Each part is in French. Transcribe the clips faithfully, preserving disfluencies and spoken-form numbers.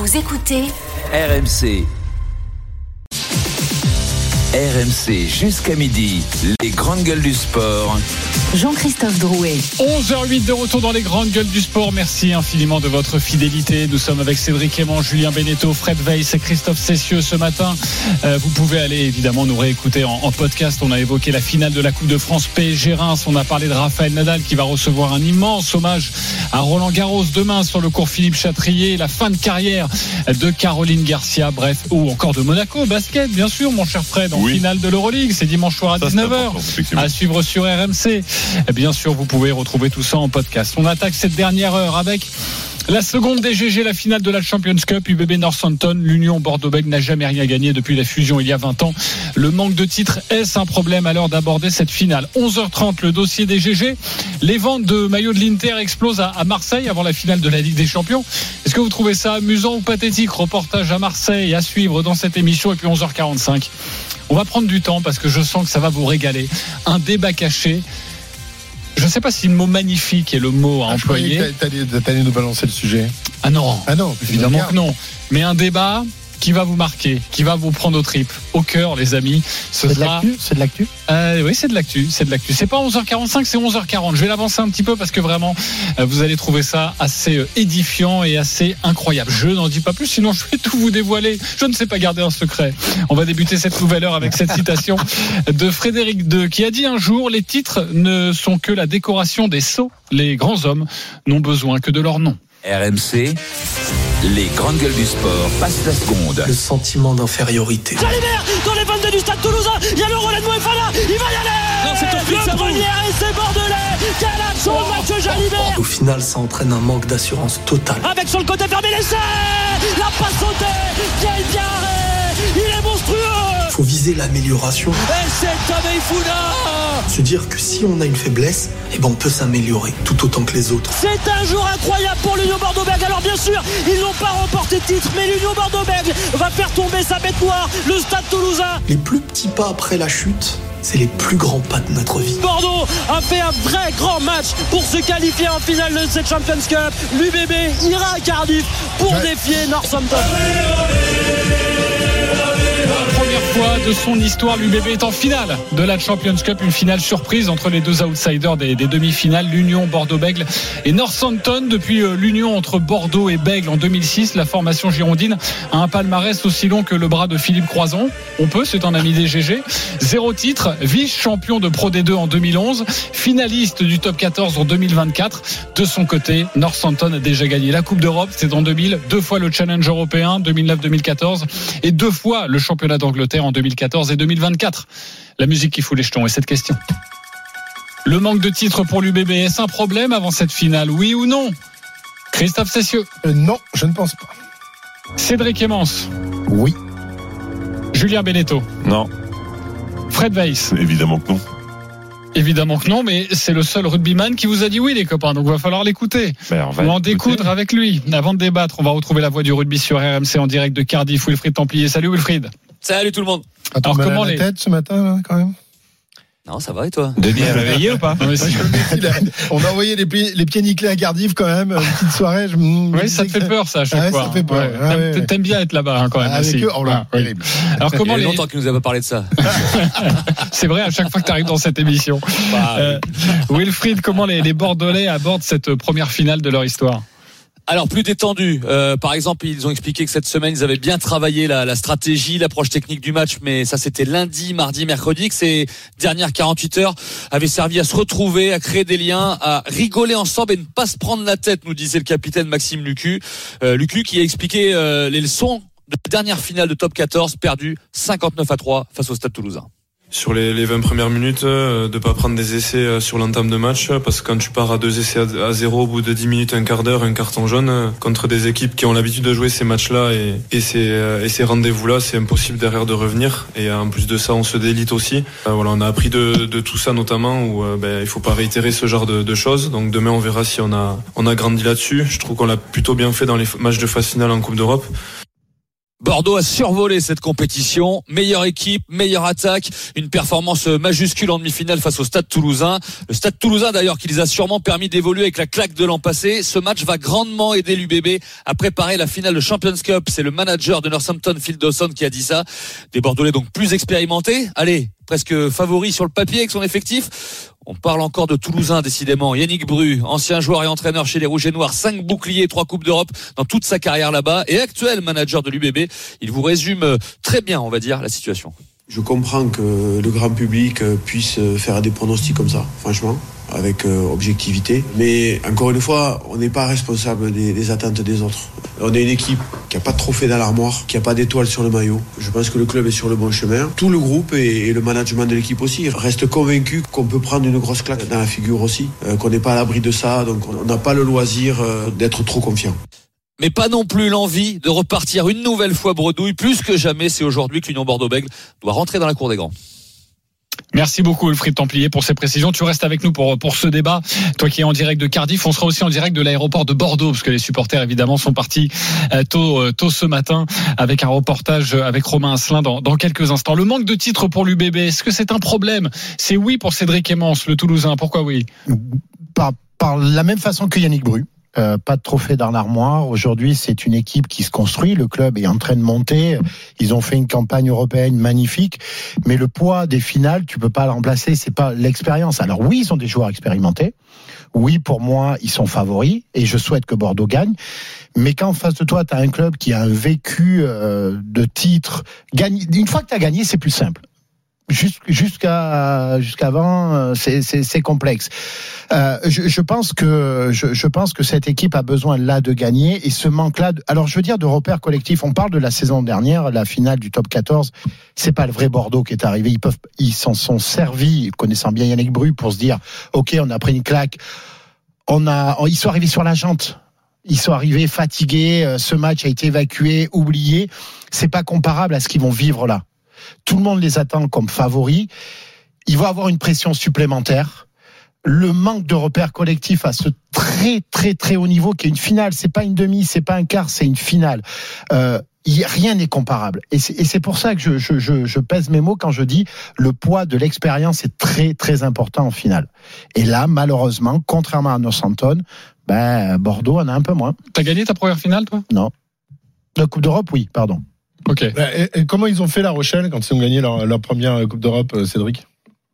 Vous écoutez R M C. R M C jusqu'à midi, les grandes gueules du sport. Jean-Christophe Drouet. onze heures huit de retour dans les grandes gueules du sport. Merci infiniment de votre fidélité. Nous sommes avec Cédric Clément, Julien Beneteau, Fred Weiss et Christophe Cessieux ce matin. Euh, vous pouvez aller évidemment nous réécouter en, en podcast. On a évoqué la finale de la Coupe de France P S G Reims. On a parlé de Rafael Nadal qui va recevoir un immense hommage à Roland Garros demain sur le cours Philippe Chatrier. La fin de carrière de Caroline Garcia. Bref, ou encore de Monaco. Basket, bien sûr, mon cher Fred, en oui. finale de l'Euroleague. C'est dimanche soir à ça, dix-neuf heures. À suivre sur R M C. Bien sûr, vous pouvez retrouver tout ça en podcast. On attaque cette dernière heure avec la seconde des G G, la finale de la Champions Cup. U B B Northampton, l'Union Bordeaux-Bègles n'a jamais rien gagné depuis la fusion il y a vingt ans. Le manque de titres, est-ce un problème à l'heure d'aborder cette finale? onze heures trente, le dossier des G G. Les ventes de maillots de l'Inter explosent à Marseille avant la finale de la Ligue des Champions. Est-ce que vous trouvez ça amusant ou pathétique? Reportage à Marseille à suivre dans cette émission. Et puis onze heures quarante-cinq, on va prendre du temps parce que je sens que ça va vous régaler. Un débat caché. Je ne sais pas si le mot magnifique est le mot à ah, employer. Tu allais nous balancer le sujet. Ah non, ah non évidemment que non. Mais un débat qui va vous marquer, qui va vous prendre aux tripes, au cœur, les amis. Ce c'est, sera... de l'actu, c'est de l'actu euh, Oui, c'est de l'actu. C'est de l'actu. C'est pas onze heures quarante-cinq, c'est onze heures quarante. Je vais l'avancer un petit peu parce que vraiment, vous allez trouver ça assez édifiant et assez incroyable. Je n'en dis pas plus, sinon je vais tout vous dévoiler. Je ne sais pas garder un secret. On va débuter cette nouvelle heure avec cette citation de Frédéric deux qui a dit un jour: les titres ne sont que la décoration des sceaux. Les grands hommes n'ont besoin que de leur nom. R M C, les grandes gueules du sport passent la seconde. Le sentiment d'infériorité. Jalibert dans les vannes du Stade Toulousain. Il y a le relais de Moefana. Il va y aller. Non, c'est le ça premier essai bordelais. Quel action de Mathieu Jalibert. Au final, ça entraîne un manque d'assurance totale. Avec sur le côté fermé l'essai. La passe sautée. Quel bien arrêt. Il est monstrueux. Il faut viser l'amélioration. Et c'est Tameifuna. Se dire que si on a une faiblesse, eh ben on peut s'améliorer tout autant que les autres. C'est un jour incroyable pour l'Union Bordeaux-Bègles. Alors bien sûr, ils n'ont pas remporté de titre, mais l'Union Bordeaux-Bègles va faire tomber sa bête noire, le Stade Toulousain. Les plus petits pas après la chute, c'est les plus grands pas de notre vie. Bordeaux a fait un vrai grand match pour se qualifier en finale de cette Champions Cup. L'U B B ira à Cardiff pour ouais. défier Northampton. Première fois de son histoire, l'U B B est en finale de la Champions Cup, une finale surprise entre les deux outsiders des, des demi-finales, l'Union Bordeaux-Bègles et Northampton. Depuis euh, l'union entre Bordeaux et Bègles en deux mille six, la formation girondine a un palmarès aussi long que le bras de Philippe Croison. On peut, c'est un ami des G G. Zéro titre, vice-champion de Pro D deux en deux mille onze, finaliste du top quatorze en deux mille vingt-quatre. De son côté, Northampton a déjà gagné la Coupe d'Europe, c'est en deux mille, deux fois le Challenge européen, deux mille neuf deux mille quatorze, et deux fois le championnat d'Angleterre en deux mille quatorze et deux mille vingt-quatre. La musique qui fout les jetons est cette question. Le manque de titres pour l'U B B, est-ce un problème avant cette finale, oui ou non? Christophe Cessieux. euh, Non, je ne pense pas. Cédric Clémence. Oui. Julien Beneteau. Non. Fred Weiss. Évidemment que non. Évidemment que non, mais c'est le seul rugbyman qui vous a dit oui, les copains, donc il va falloir l'écouter. Ben, on va on va en découdre avec lui. Avant de débattre, on va retrouver la voix du rugby sur R M C en direct de Cardiff. Wilfried Templier. Salut Wilfried. Salut tout le monde. Attends, alors comment la les... tête ce matin là, quand même? Non, ça va et toi? Denis a réveillé ou pas? Non, si... On a envoyé les pieds, les pieds nickelés à Cardiff quand même, une petite soirée. Je oui, ça te fait peur ça à chaque ouais, fois. Ça fait peur. Ouais. Ouais, t'aimes, ouais. t'aimes bien être là-bas hein, quand même. Avec aussi. eux, oh là, ah, oui. Alors comment Il y a les... longtemps qu'il nous a pas parlé de ça. C'est vrai à chaque fois que tu arrives dans cette émission. Bah, euh, Wilfried, comment les, les Bordelais abordent cette première finale de leur histoire? Alors plus détendu. Euh, par exemple, ils ont expliqué que cette semaine ils avaient bien travaillé la, la stratégie, l'approche technique du match, mais ça c'était lundi, mardi, mercredi. Que ces dernières quarante-huit heures avaient servi à se retrouver, à créer des liens, à rigoler ensemble et ne pas se prendre la tête, nous disait le capitaine Maxime Lucu. Euh, Lucu qui a expliqué euh, les leçons de la dernière finale de top quatorze perdue cinquante-neuf à trois face au Stade Toulousain. Sur les, les vingt premières minutes, euh, de pas prendre des essais euh, sur l'entame de match, parce que quand tu pars à deux essais à, à zéro au bout de dix minutes, un quart d'heure, un carton jaune, euh, contre des équipes qui ont l'habitude de jouer ces matchs-là et, et ces, euh, et ces rendez-vous-là, c'est impossible derrière de revenir. Et euh, en plus de ça, on se délite aussi. Euh, voilà, on a appris de, de tout ça notamment, où euh, ben, il faut pas réitérer ce genre de, de choses. Donc demain, on verra si on a, on a grandi là-dessus. Je trouve qu'on l'a plutôt bien fait dans les matchs de phase finale en Coupe d'Europe. Bordeaux a survolé cette compétition, meilleure équipe, meilleure attaque, une performance majuscule en demi-finale face au Stade Toulousain. Le Stade Toulousain d'ailleurs qui les a sûrement permis d'évoluer avec la claque de l'an passé. Ce match va grandement aider l'U B B à préparer la finale de Champions Cup. C'est le manager de Northampton, Phil Dawson, qui a dit ça. Des Bordelais donc plus expérimentés. Allez, presque favoris sur le papier avec son effectif. On parle encore de Toulousain, décidément. Yannick Bru, ancien joueur et entraîneur chez les Rouges et Noirs, cinq boucliers, trois Coupes d'Europe dans toute sa carrière là-bas et actuel manager de l'U B B. Il vous résume très bien, on va dire, la situation. Je comprends que le grand public puisse faire des pronostics comme ça, franchement, avec euh, objectivité. Mais encore une fois, on n'est pas responsable des, des attentes des autres. On est une équipe qui n'a pas de trophée dans l'armoire, qui n'a pas d'étoile sur le maillot. Je pense que le club est sur le bon chemin. Tout le groupe et, et le management de l'équipe aussi reste convaincu qu'on peut prendre une grosse claque dans la figure aussi, euh, qu'on n'est pas à l'abri de ça, donc on n'a pas le loisir euh, d'être trop confiant. Mais pas non plus l'envie de repartir une nouvelle fois bredouille. Plus que jamais, c'est aujourd'hui que l'Union Bordeaux-Bègles doit rentrer dans la cour des grands. Merci beaucoup Wilfried Templier pour ces précisions. Tu restes avec nous pour pour ce débat. Toi qui es en direct de Cardiff, on sera aussi en direct de l'aéroport de Bordeaux parce que les supporters évidemment sont partis tôt tôt ce matin avec un reportage avec Romain Asselin dans dans quelques instants. Le manque de titres pour l'U B B, est-ce que c'est un problème? C'est oui pour Cédric Emmence, le Toulousain. Pourquoi oui? Par par la même façon que Yannick Bru. Euh, pas de trophée dans l'armoire. Aujourd'hui, c'est une équipe qui se construit. Le club est en train de monter. Ils ont fait une campagne européenne magnifique. Mais le poids des finales, tu peux pas le remplacer. C'est pas l'expérience. Alors oui, ils sont des joueurs expérimentés. Oui, pour moi, ils sont favoris. Et je souhaite que Bordeaux gagne. Mais quand en face de toi, tu as un club qui a un vécu euh, de titre, gagné, une fois que tu as gagné, c'est plus simple. Jusqu'à jusqu'avant, c'est, c'est, c'est complexe. Euh, je, je pense que je, je pense que cette équipe a besoin là de gagner et ce manque-là. De, alors je veux dire de repères collectifs. On parle de la saison dernière, la finale du top quatorze. C'est pas le vrai Bordeaux qui est arrivé. Ils peuvent, ils s'en sont servis, connaissant bien Yannick Bru, pour se dire, ok, on a pris une claque. On a, ils sont arrivés sur la jante. Ils sont arrivés fatigués. Ce match a été évacué, oublié. C'est pas comparable à ce qu'ils vont vivre là. Tout le monde les attend comme favoris. Ils vont avoir une pression supplémentaire. Le manque de repères collectifs à ce très très très haut niveau qui est une finale, c'est pas une demi, c'est pas un quart, c'est une finale. Euh, y, rien n'est comparable. Et c'est, et c'est pour ça que je, je, je, je pèse mes mots quand je dis le poids de l'expérience est très très important en finale. Et là, malheureusement, contrairement à Northampton, ben Bordeaux en a un peu moins. T'as gagné ta première finale, toi? Non. La Coupe d'Europe, oui, pardon. Ok. Et, et comment ils ont fait La Rochelle quand ils ont gagné leur, leur première Coupe d'Europe, Cédric?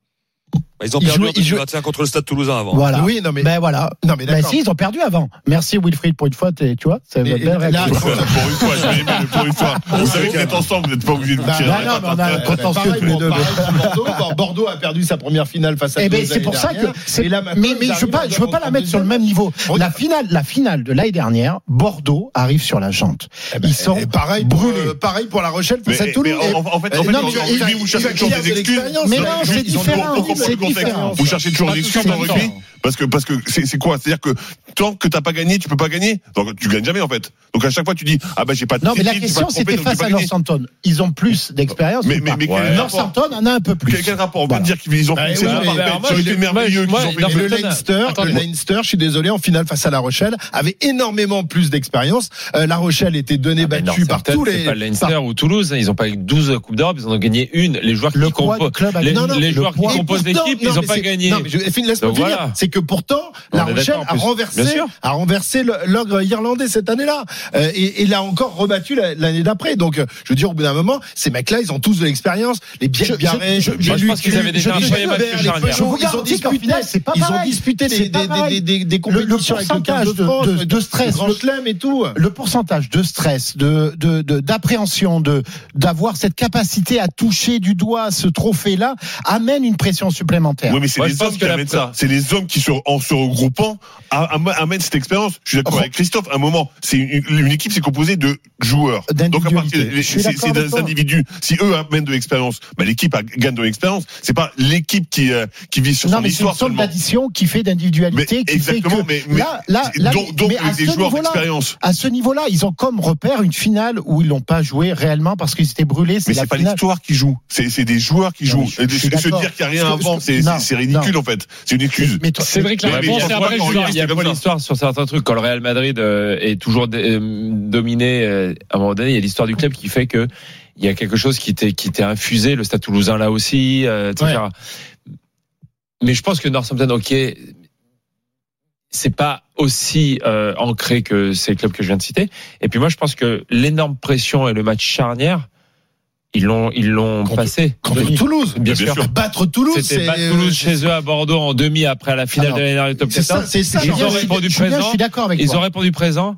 Ils ont perdu en deux mille vingt et un contre le Stade Toulousain avant. Voilà. Oui, non mais ben voilà. Non mais d'accord. Ben si, ils ont perdu avant. Merci Wilfried pour une fois, tu vois, c'est votre belle réaction. Pour une fois, je vais aimer pour une fois. Vous savez que vous êtes ensemble, vous n'êtes pas obligés de vous tirer. Non, non, on a un contentieux tous les deux. Bordeaux a perdu sa première finale face à. Eh ben c'est pour ça que. Mais mais je veux pas, je veux pas la mettre sur le même niveau. La finale, la finale de l'année dernière, Bordeaux arrive sur la jante. Ils sont pareil brûlés. Pareil pour La Rochelle face à Toulouse. En fait, vous cherchez toujours des excuses. Mais non, c'est différent. Vous cherchez toujours des excuses dans le rugby parce que parce que c'est c'est quoi, c'est-à-dire que tant que t'as pas gagné, tu peux pas gagner. Donc tu gagnes jamais en fait. Donc à chaque fois tu dis ah ben j'ai pas de non mais la question c'était face à Northampton. Ils ont plus d'expérience. Mais mais, mais ouais. Northampton en a un peu plus. Quel, quel rapport? On va voilà. dire qu'ils ont fait une saison parfaite, c'était merveilleux. Le Leinster, le Leinster, je suis désolé, en finale face à La Rochelle, avait énormément plus d'expérience. La Rochelle était donnée battue par tous les. C'est pas Leinster ou Toulouse. Ils ont pas eu douze coupes d'Europe, ils en ont gagné une. Les joueurs qui composent les joueurs qui composent l'équipe, ils ont pas gagné. Non mais laisse-moi finir. C'est que pourtant La Rochelle a renversé a renversé l'ogre irlandais cette année-là euh, et, et l'a encore rebattu l'année d'après. Donc je veux dire au bout d'un moment ces mecs-là ils ont tous de l'expérience. Les bien Biarré, je, je, je, je pense qu'ils avaient déjà un peu ils ont disputé ils ont disputé des des des des compétitions avec le quinze de France, de stress, le clem et tout. Le pourcentage de stress, de de d'appréhension, de d'avoir cette capacité à toucher du doigt ce trophée-là amène une pression supplémentaire. Oui mais c'est les hommes qui amènent ça. C'est les hommes qui en se regroupant amènent cette expérience. Je suis d'accord avec Christophe. À un moment, c'est une, une équipe, c'est composée de joueurs. Donc à partir, c'est, c'est des individus. Si eux amènent de l'expérience, bah, l'équipe a, gagne de l'expérience. C'est pas l'équipe qui euh, qui vit sur non, son histoire seulement. Non, mais c'est une somme d'addition qui fait d'individualité. Mais, qui exactement. Fait que mais, mais là, là, là, donc, donc mais des joueurs d'expérience. À ce niveau-là, ils ont comme repère une finale où ils l'ont pas joué réellement parce qu'ils étaient brûlés. C'est mais la c'est pas finale. l'histoire qui joue. C'est, c'est des joueurs qui jouent. Se dire qu'il y a rien avant, c'est, c'est ridicule en fait. C'est une excuse. Mais toi, Cédric, la réponse est après. Il y a pas l'histoire sur certains trucs. Quand le Real Madrid est toujours dominé, à un moment donné, il y a l'histoire du club qui fait que il y a quelque chose qui était qui était infusé. Le Stade Toulousain là aussi, et cetera. Ouais. Mais je pense que Northampton, ok, c'est pas aussi euh, ancré que ces clubs que je viens de citer. Et puis moi, je pense que l'énorme pression et le match charnière, ils l'ont, ils l'ont contre, passé. Contre Toulouse, bien, bien sûr. sûr. Battre Toulouse, c'était c'est... battre Toulouse chez eux à Bordeaux en demi après la finale Alors, de l'année dernière du top c'est quatorze. Ça, c'est ça. Ils ont répondu présent. Je suis d'accord avec ils toi. ont répondu présent.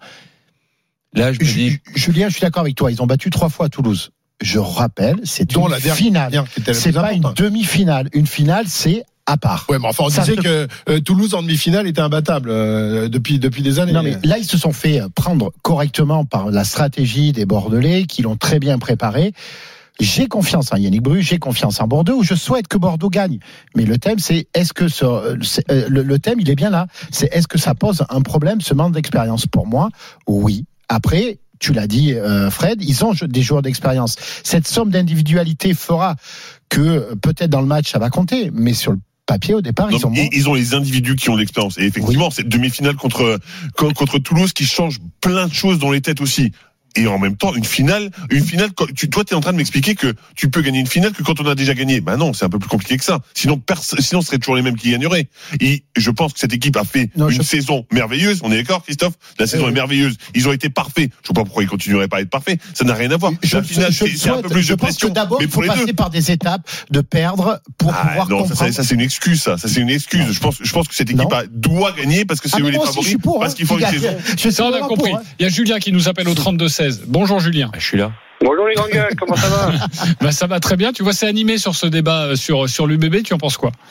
Là, je me dis, Julien, je suis d'accord avec toi. Ils ont battu trois fois à Toulouse. Je rappelle, c'est une la finale. Dernière, c'est pas une demi-finale. Une finale, c'est à part. Ouais, mais enfin, on ça disait que euh, Toulouse en demi-finale était imbattable euh, depuis depuis des années. Non, mais là, ils se sont fait prendre correctement par la stratégie des Bordelais, qui l'ont très bien préparé. J'ai confiance en Yannick Bru, j'ai confiance en Bordeaux. Je souhaite que Bordeaux gagne. Mais le thème, c'est est-ce que ce, c'est, euh, le, le thème, il est bien là. C'est est-ce que ça pose un problème, ce manque d'expérience? Pour moi, oui. Après, tu l'as dit, euh, Fred, ils ont des joueurs d'expérience. Cette somme d'individualité fera que peut-être dans le match, ça va compter, mais sur le papier au départ, non, ils, ont ils ont les individus qui ont l'expérience. Et effectivement, oui. Cette demi-finale contre contre Toulouse qui change plein de choses dans les têtes aussi. Et en même temps, une finale, une finale. Tu, toi, t'es en train de m'expliquer que tu peux gagner une finale que quand on a déjà gagné. Ben non, c'est un peu plus compliqué que ça. Sinon, pers- sinon, ce serait toujours les mêmes qui gagneraient. Et je pense que cette équipe a fait non, une je... saison merveilleuse. On est d'accord, Christophe? La saison euh... est merveilleuse. Ils ont été parfaits. Je vois pas pourquoi ils continueraient pas à être parfaits. Ça n'a rien à voir. Je, La finale, je, je c'est, c'est un peu plus je de pense pression. Que d'abord, mais il faut passer deux. par des étapes de perdre pour ah, pouvoir non, comprendre. Ça, ça, c'est une excuse. Ça, ça c'est une excuse. Non. Je pense, je pense que cette équipe a, doit gagner parce que c'est ah, eux les favoris. Pour, parce hein, qu'ils font une saison. Ça, on a compris. Il y a Julien qui nous appelle au trente-deux seize. Bonjour Julien. Je suis là. Bonjour les grandes gueules, comment ça va? Bah ça va très bien. Tu vois, c'est animé sur ce débat sur sur l'U B B. Tu en penses quoi?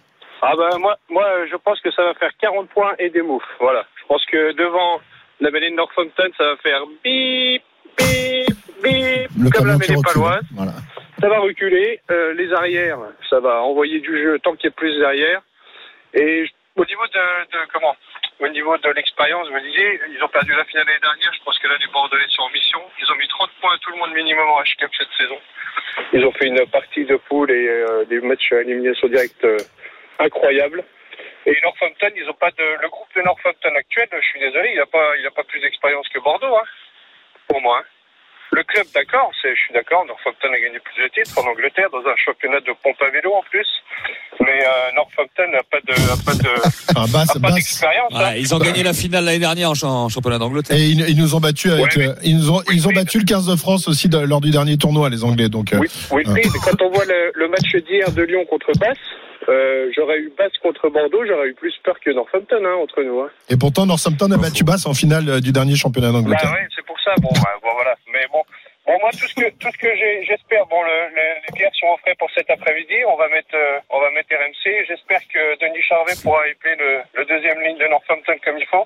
Ah bah moi, moi, je pense que ça va faire quarante points et des moufs. Voilà. Je pense que devant la mêlée de Northampton, ça va faire bip, bip, bip, le comme la mêlée paloise. Voilà. Ça va reculer. Euh, les arrières, ça va envoyer du jeu tant qu'il y a plus d'arrières. Et au niveau de, de comment? Au niveau de l'expérience, vous me disiez, ils ont perdu la finale l'année dernière. Je pense que là, les Bordelais sont en mission. Ils ont mis trente points à tout le monde minimum en H-Cup cette saison. Ils ont fait une partie de poule et euh, des matchs à élimination directe euh, incroyables. Et Northampton, ils ont pas de. Le groupe de Northampton actuel, je suis désolé, il n'a pas, il a pas plus d'expérience que Bordeaux, hein, pour moi. Hein. Le club, d'accord, c'est, je suis d'accord, Northampton a gagné plus de titres en Angleterre dans un championnat de pompe à vélo en plus. Mais euh, Northampton n'a pas de, a pas de, ah, basse, a pas basse. d'expérience. Ouais, hein. Ils ont gagné la finale l'année dernière en, en championnat d'Angleterre. Et ils, ils nous ont battu avec, ouais, mais, ils nous ont, oui, ils ont battu le quinze de France aussi de, lors du dernier tournoi, les Anglais. Donc. Oui, oui, euh, mais quand on voit le, le match d'hier de Lyon contre Basse. Euh, j'aurais eu Basse contre Bordeaux, j'aurais eu plus peur que Northampton, hein, entre nous. Hein. Et pourtant, Northampton a battu Basse en finale du dernier championnat d'Angleterre. Bah oui, c'est pour ça. Bon, bah, bon voilà. Mais bon, bon moi, tout ce que, tout ce que j'ai, j'espère, bon, le, le, les bières sont offertes pour cet après-midi. On va mettre, euh, on va mettre R M C. J'espère que Denis Charvet pourra épeler le, le deuxième ligne de Northampton comme il faut.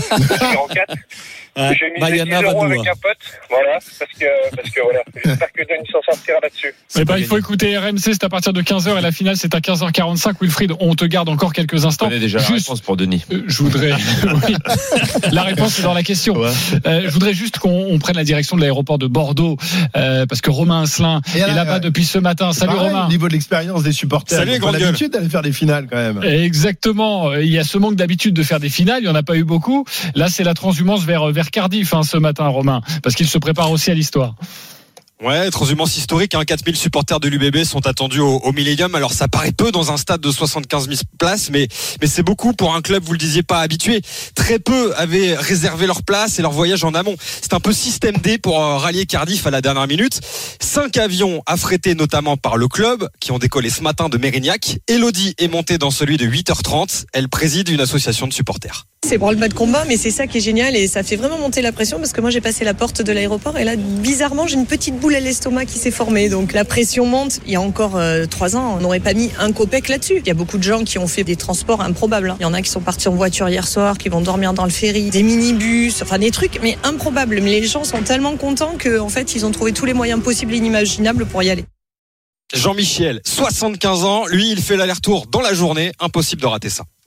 en quatre. Ouais, j'ai mis dix euros avec un pote, voilà, parce que, parce que voilà, j'espère que Denis s'en sortira là-dessus. Eh ben, il faut écouter R M C, c'est à partir de quinze heures et la finale c'est à quinze heures quarante-cinq. Wilfried, on te garde encore quelques instants. Je connais déjà juste, la réponse pour Denis. Euh, je voudrais, oui, la réponse est dans la question. Ouais. Euh, je voudrais juste qu'on on prenne la direction de l'aéroport de Bordeaux, euh, parce que Romain Asselin est là, là-bas ouais. depuis ce matin. Salut pareil, Romain. Au niveau de l'expérience des supporters, salut, on a l'habitude d'aller faire des finales quand même. Exactement. Il y a ce manque d'habitude de faire des finales, il n'y en a pas eu beaucoup. Là, c'est la transhumance vers, vers Cardiff, hein, ce matin, Romain, parce qu'il se prépare aussi à l'histoire. Ouais, transhumance historique, hein, quatre mille supporters de l'U B B sont attendus au, au Millennium. Alors ça paraît peu dans un stade de soixante-quinze mille places, mais, mais c'est beaucoup pour un club, vous le disiez, pas habitué. Très peu avaient réservé leur place et leur voyage en amont. C'est un peu système D pour euh, rallier Cardiff à la dernière minute. Cinq avions affrétés notamment par le club qui ont décollé ce matin de Mérignac. Elodie est montée dans celui de huit heures trente. Elle préside une association de supporters. C'est branle-bas de combat, mais c'est ça qui est génial et ça fait vraiment monter la pression parce que moi j'ai passé la porte de l'aéroport et là bizarrement j'ai une petite boule à l'estomac qui s'est formée, donc la pression monte. Il y a encore euh, trois ans on n'aurait pas mis un copec là-dessus. Il y a beaucoup de gens qui ont fait des transports improbables, hein. Il y en a qui sont partis en voiture hier soir, qui vont dormir dans le ferry, des minibus, enfin des trucs mais improbables, mais les gens sont tellement contents qu'en fait ils ont trouvé tous les moyens possibles et inimaginables pour y aller. Jean-Michel, soixante-quinze ans, lui il fait l'aller-retour dans la journée, impossible de rater ça.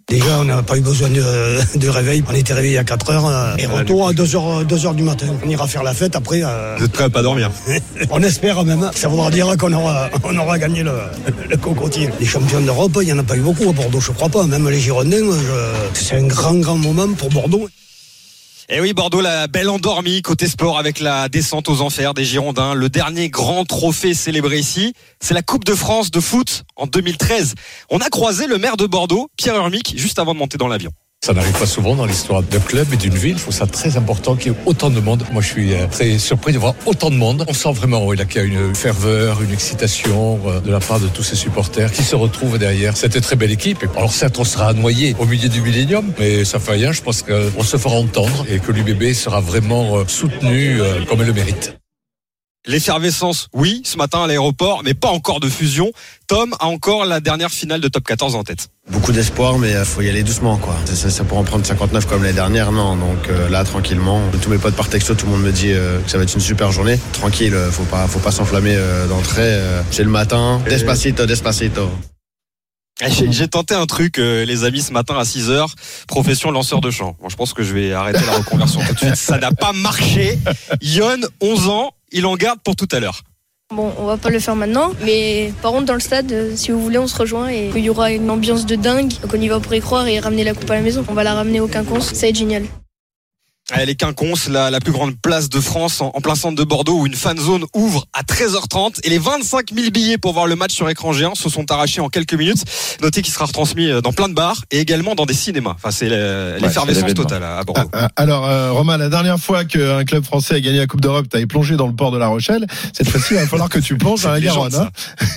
Déjà, on n'a pas eu besoin de, de réveil. On était réveillé à quatre heures et retour à deux heures, deux heures du matin. On ira faire la fête après. Euh... Vous êtes prêts à pas dormir? On espère même. Ça voudra dire qu'on aura, on aura gagné le, le cocotier. Les champions d'Europe, il n'y en a pas eu beaucoup à Bordeaux, je crois pas. Même les Girondins, je... c'est un grand, grand moment pour Bordeaux. Et oui, Bordeaux, la belle endormie côté sport avec la descente aux enfers des Girondins. Le dernier grand trophée célébré ici, c'est la Coupe de France de foot en deux mille treize. On a croisé le maire de Bordeaux, Pierre Urmic, juste avant de monter dans l'avion. Ça n'arrive pas souvent dans l'histoire d'un club et d'une ville. Je trouve ça très important qu'il y ait autant de monde. Moi, je suis très surpris de voir autant de monde. On sent vraiment oui, là, qu'il y a une ferveur, une excitation de la part de tous ces supporters qui se retrouvent derrière cette très belle équipe. Alors certes, on sera noyé au milieu du millénium, mais ça fait rien. Je pense qu'on se fera entendre et que l'U B B sera vraiment soutenu comme elle le mérite. L'effervescence, oui, ce matin à l'aéroport, mais pas encore de fusion. Tom a encore la dernière finale de top quatorze en tête. Beaucoup d'espoir, mais il faut y aller doucement, quoi. Ça, ça pour en prendre cinquante-neuf comme l'année dernière, non. Donc euh, là, tranquillement. Tous mes potes par texto, tout le monde me dit euh, que ça va être une super journée. Tranquille, faut pas, faut pas s'enflammer euh, d'entrée. Euh, c'est le matin. Despacito, despacito. J'ai, j'ai tenté un truc, euh, les amis, ce matin à six heures, profession lanceur de chant. Bon, je pense que je vais arrêter la reconversion tout de suite. Ça n'a pas marché. Yon, onze ans, il en garde pour tout à l'heure. Bon, on va pas le faire maintenant, mais par contre dans le stade, euh, si vous voulez, on se rejoint et il y aura une ambiance de dingue. Donc on y va pour y croire et ramener la coupe à la maison. On va la ramener au Quinconce, ça va être génial. Les Quinconces, la, la plus grande place de France en, en plein centre de Bordeaux où une fan zone ouvre à treize heures trente et les vingt-cinq mille billets pour voir le match sur écran géant se sont arrachés en quelques minutes. Notez qu'il sera retransmis dans plein de bars et également dans des cinémas. Enfin, c'est l'effervescence ouais, totale à, à Bordeaux. Ah, alors, euh, Romain, la dernière fois qu'un club français a gagné la Coupe d'Europe, tu avais plongé dans le port de La Rochelle. Cette fois-ci, il va falloir que tu plonges dans la Garonne. Hein.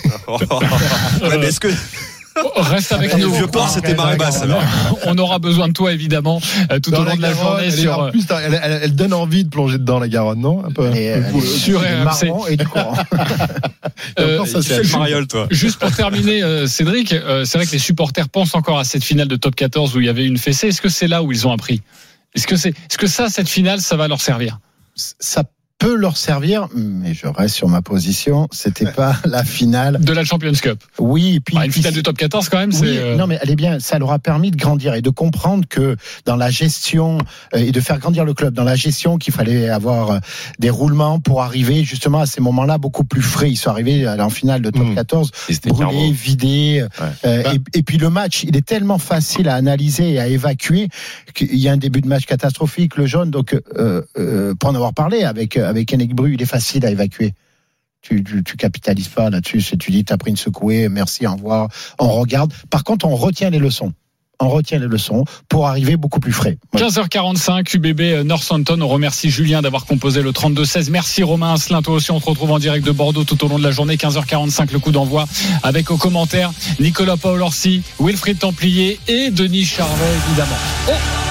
Ouais, mais est-ce que... Reste avec nous. Le vieux port, c'était marée basse. On aura besoin de toi, évidemment, tout dans au long de la journée. Elle, sur... en plus, elle, elle, elle donne envie de plonger dedans, la Garonne, non? Un peu. Et, euh, sur R M C. Et du courant. euh, ça, c'est le mariole, toi. Juste pour terminer, euh, Cédric, euh, c'est vrai que les supporters pensent encore à cette finale de top quatorze où il y avait une fessée. Est-ce que c'est là où ils ont appris? Est-ce que c'est, est-ce que ça, cette finale, ça va leur servir? Ça peut leur servir, mais je reste sur ma position. C'était pas la finale de la Champions Cup. Oui, et puis bah, une finale de top quatorze quand même. Oui, c'est euh... non, mais elle est bien. Ça leur a permis de grandir et de comprendre que dans la gestion euh, et de faire grandir le club dans la gestion, qu'il fallait avoir euh, des roulements pour arriver justement à ces moments-là beaucoup plus frais. Ils sont arrivés en finale de top mmh. quatorze, brûlés, vidés. Ouais. Euh, bah. et, et puis le match, il est tellement facile à analyser et à évacuer qu'il y a un début de match catastrophique, le jaune. Donc, euh, euh, pour en avoir parlé avec avec Henrik Bru, il est facile à évacuer. Tu, tu, tu capitalises pas là-dessus. C'est, tu dis, t'as pris une secouée, merci, au revoir. On regarde. Par contre, on retient les leçons. On retient les leçons pour arriver beaucoup plus frais. Voilà. quinze heures quarante-cinq, U B B Northampton. On remercie Julien d'avoir composé le trente-deux seize. Merci Romain Asselin. Toi aussi, on te retrouve en direct de Bordeaux tout au long de la journée. quinze heures quarante-cinq, le coup d'envoi. Avec aux commentaires Nicolas Paolorsi, Wilfried Templier et Denis Charvet, évidemment. Oh,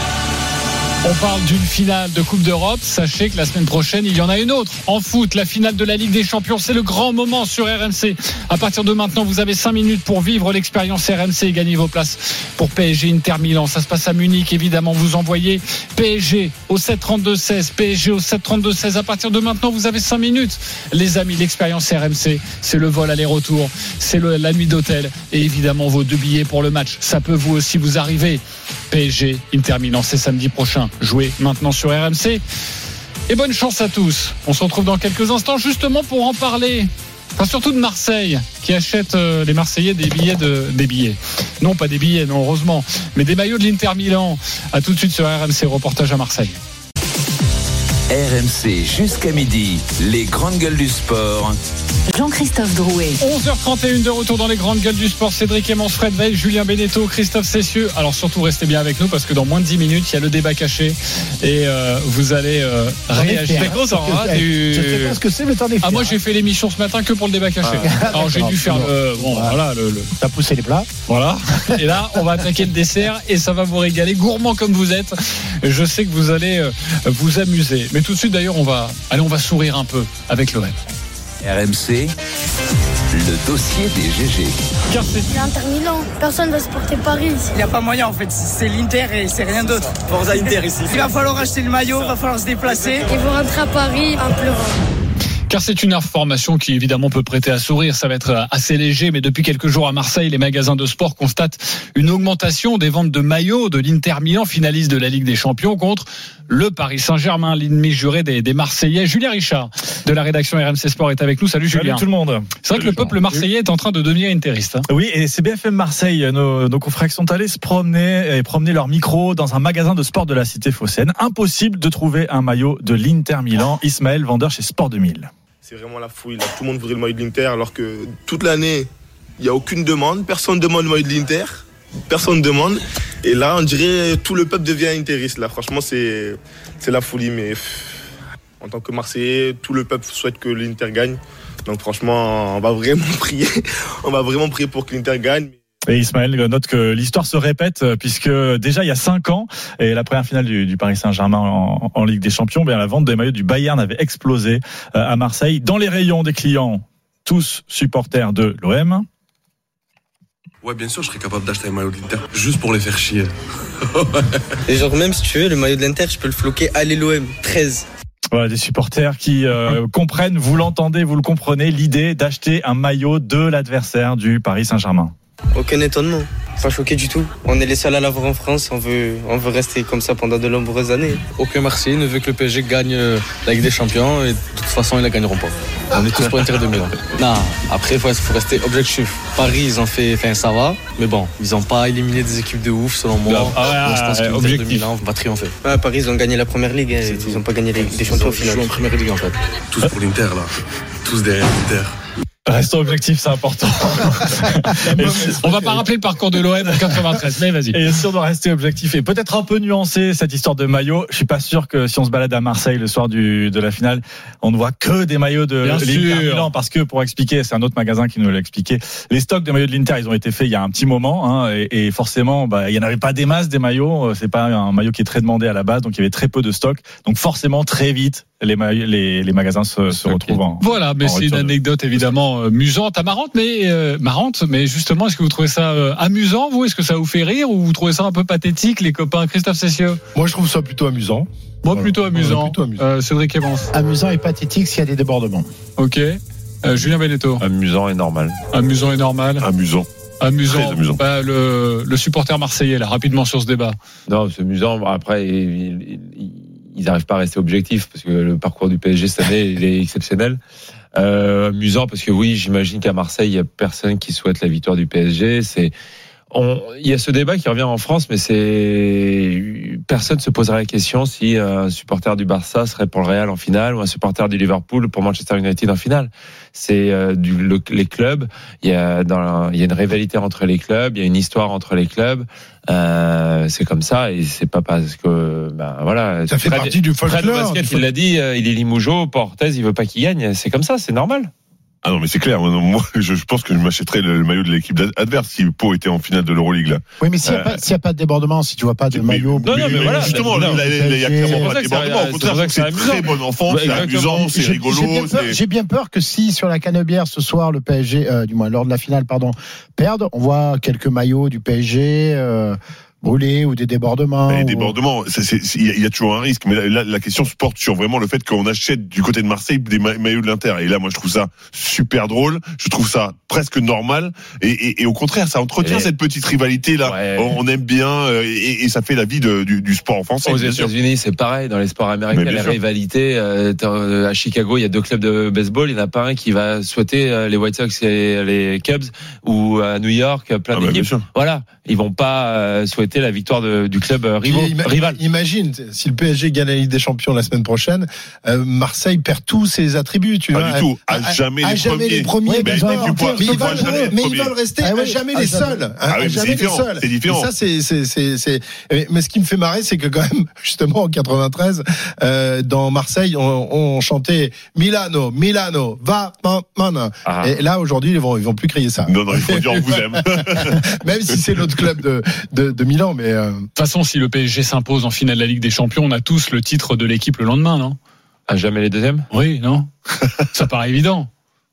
on parle d'une finale de Coupe d'Europe. Sachez que la semaine prochaine, il y en a une autre. En foot, la finale de la Ligue des Champions. C'est le grand moment sur R M C. À partir de maintenant, vous avez cinq minutes pour vivre l'expérience R M C et gagner vos places pour P S G Inter Milan. Ça se passe à Munich, évidemment. Vous envoyez P S G au sept trente-deux seize. P S G au sept trente-deux seize. À partir de maintenant, vous avez cinq minutes. Les amis, l'expérience R M C, c'est le vol aller-retour. C'est le, la nuit d'hôtel. Et évidemment, vos deux billets pour le match. Ça peut vous aussi vous arriver. P S G Inter Milan, c'est samedi prochain. Jouez maintenant sur R M C. Et bonne chance à tous. On se retrouve dans quelques instants justement pour en parler. Enfin, surtout de Marseille, qui achète euh, les Marseillais des billets de des billets. Non, pas des billets, non, heureusement, mais des maillots de l'Inter Milan. À tout de suite sur R M C, reportage à Marseille. R M C jusqu'à midi, les grandes gueules du sport. Jean-Christophe Drouet. onze heures trente et une de retour dans les grandes gueules du sport. Cédric Emmons, Fred Veil, Julien Beneteau, Christophe Cessieux. Alors surtout restez bien avec nous parce que dans moins de dix minutes il y a le débat caché et euh, vous allez euh, réagir. T'es content, hein, du... Je sais pas ce que c'est, mais t'en es fier. Ah, moi j'ai fait l'émission ce matin que pour le débat caché. Ah, alors j'ai dû faire le bon voilà, voilà le, le... T'as poussé les plats. Voilà. Et là on va attaquer le dessert et ça va vous régaler, gourmand comme vous êtes. Je sais que vous allez euh, vous amuser. Mais tout de suite d'ailleurs on va allez on va sourire un peu avec l'O M. R M C, le dossier des G G. Car c'est l'Inter Milan. Personne ne va supporter Paris. Il n'y a pas moyen en fait. C'est l'Inter et c'est rien d'autre. Forza Inter ici. Il va falloir acheter le maillot, il va falloir se déplacer. Ils vont rentrer à Paris en pleurant. Car c'est une information qui évidemment peut prêter à sourire, ça va être assez léger, mais depuis quelques jours à Marseille, les magasins de sport constatent une augmentation des ventes de maillots de l'Inter Milan, finaliste de la Ligue des Champions, contre le Paris Saint-Germain, l'ennemi juré des, des Marseillais. Julien Richard de la rédaction R M C Sport est avec nous. Salut Julien. Salut tout le monde. C'est vrai que le peuple marseillais est en train de devenir interiste. Hein. Oui, et c'est B F M Marseille. Nos, nos confrères sont allés se promener et promener leur micro dans un magasin de sport de la cité phocéenne. Impossible de trouver un maillot de l'Inter Milan. Ismaël, vendeur chez Sport deux mille. C'est vraiment la fouille. Là. Tout le monde voudrait le maillot de l'Inter, alors que toute l'année, il n'y a aucune demande. Personne ne demande le maillot de l'Inter. Personne ne demande. Et là, on dirait tout le peuple devient interiste. Là, franchement, c'est, c'est la folie. Mais pff, en tant que Marseillais, tout le peuple souhaite que l'Inter gagne. Donc franchement, on va vraiment prier. On va vraiment prier pour que l'Inter gagne. Et Ismaël note que l'histoire se répète puisque déjà il y a cinq ans et la première finale du, du Paris Saint-Germain en, en Ligue des Champions, bien la vente des maillots du Bayern avait explosé à Marseille. Dans les rayons des clients, tous supporters de l'O M. Ouais, bien sûr, je serais capable d'acheter un maillot de l'Inter juste pour les faire chier. Et genre même si tu veux, le maillot de l'Inter, je peux le floquer. Allez l'O M, treize. Voilà, des supporters qui euh, comprennent, vous l'entendez, vous le comprenez, l'idée d'acheter un maillot de l'adversaire du Paris Saint-Germain. Aucun étonnement, pas choqué du tout. On est les seuls à l'avoir en France, on veut, on veut rester comme ça pendant de nombreuses années. Aucun Marseillais ne veut que le P S G gagne la Ligue des Champions et de toute façon ils la gagneront pas. On est tous pour l'intérêt de Milan. Non, après il faut, faut rester objectif. Paris ils ont fait, enfin ça va, mais bon, ils n'ont pas éliminé des équipes de ouf selon moi. Ah ouais, donc je pense que l'Inter de Milan va triompher. Ah, Paris ils ont gagné la première ligue, hein. Ils n'ont pas gagné la Ligue des Champions au final. Ils jouent en première ligue en fait. Tous pour l'Inter là, tous derrière l'Inter. Restons objectifs, c'est important. On va pas rappeler le parcours de l'O M en quatre-vingt-treize, mais vas-y. Et si on doit rester objectif et peut-être un peu nuancé cette histoire de maillot, je suis pas sûr que si on se balade à Marseille le soir du, de la finale, on ne voit que des maillots de l'Inter Milan, parce que pour expliquer, c'est un autre magasin qui nous l'a expliqué, les stocks de maillots de l'Inter, ils ont été faits il y a un petit moment, hein, et, et forcément, bah, il y en avait pas des masses des maillots, c'est pas un maillot qui est très demandé à la base, donc il y avait très peu de stocks, donc forcément très vite les, les, les magasins se, se retrouvent en. Voilà, mais en c'est une anecdote de... évidemment euh, musante, marrante, mais euh, marrante, mais justement, est-ce que vous trouvez ça euh, amusant, vous? Est-ce que ça vous fait rire ou vous trouvez ça un peu pathétique, les copains? Christophe Cessieux? Moi, je trouve ça plutôt amusant. Moi, plutôt amusant. Ouais, plutôt amusant. Euh, Cédric Evans. Amusant et pathétique s'il y a des débordements. Ok. Euh, Julien Benetto. Amusant et normal. Amusant et normal. Amusant. Amusant. amusant. Bah, le, le supporter marseillais, là, rapidement sur ce débat. Non, c'est amusant. Après, il, il, ils n'arrivent pas à rester objectifs parce que le parcours du P S G cette année, il est exceptionnel. Euh, amusant parce que oui, j'imagine qu'à Marseille, il y a personne qui souhaite la victoire du P S G. C'est, on, il y a ce débat qui revient en France, mais c'est personne se poserait la question si un supporter du Barça serait pour le Real en finale ou un supporter du Liverpool pour Manchester United en finale. C'est euh, du, le, les clubs. Il y a dans la, il y a une rivalité entre les clubs, il y a une histoire entre les clubs. Euh, c'est comme ça et c'est pas parce que ben voilà. Ça fait Fred, partie du folklore. Fred Basket, il l'a dit, euh, il est Limoujo, Portez, il veut pas qu'il gagne. C'est comme ça, c'est normal. Ah non, mais c'est clair. Moi, je pense que je m'achèterais le maillot de l'équipe adverse si Pau était en finale de l'Euroleague, là. Oui, mais s'il n'y a, euh, a pas de débordement, si tu vois pas de mais, maillot. Non, non, mais, mais voilà. Justement, là, il y a clairement pas de débordement. Au contraire, c'est très bon enfant, c'est amusant, c'est rigolo. J'ai bien, peur, j'ai bien peur que si sur la Canebière ce soir, le P S G, euh, du moins lors de la finale, pardon, perde, on voit quelques maillots du P S G, euh, brûlés ou des débordements. Les ou... débordements, il y, y a toujours un risque, mais là, la question se porte sur vraiment le fait qu'on achète du côté de Marseille des ma- maillots de l'Inter. Et là, moi, je trouve ça super drôle, je trouve ça presque normal, et, et, et au contraire, ça entretient et... cette petite rivalité là. Ouais. On aime bien, et, et ça fait la vie de, du, du sport français. Aux États-Unis, c'est pareil, dans les sports américains, les rivalités. Euh, à Chicago, il y a deux clubs de baseball, il n'y en a pas un qui va souhaiter euh, les White Sox et les Cubs, ou à New York, plein ah d'équipes. Bah, voilà, ils vont pas euh, souhaiter la victoire de, du club euh, rival. Ima- rival. Imagine si le P S G gagne la Ligue des Champions la semaine prochaine, euh, Marseille perd tous ses attributs. Tu pas vois, du tout. À, à jamais à les jamais premiers. Les premiers ouais, mais, mais, ils veulent, mais, ils veulent, mais ils veulent rester ah, à oui, jamais à les jamais. seuls. Ah, oui, à jamais les seuls. C'est différent. Et ça, c'est, c'est, c'est, c'est. Mais ce qui me fait marrer, c'est que quand même, justement, en quatre-vingt-treize, euh, dans Marseille, on, on chantait Milano, Milano, va, man, man. Ah. Et là, aujourd'hui, ils vont, ils vont plus crier ça. Non, non, il faut dire on vous aime. Même si c'est l'autre club de, de, de Milan, mais. Euh... De toute façon, si le P S G s'impose en finale de la Ligue des Champions, on a tous le titre de l'équipe le lendemain, non? À jamais les deuxièmes? Oui, non? Ça paraît évident.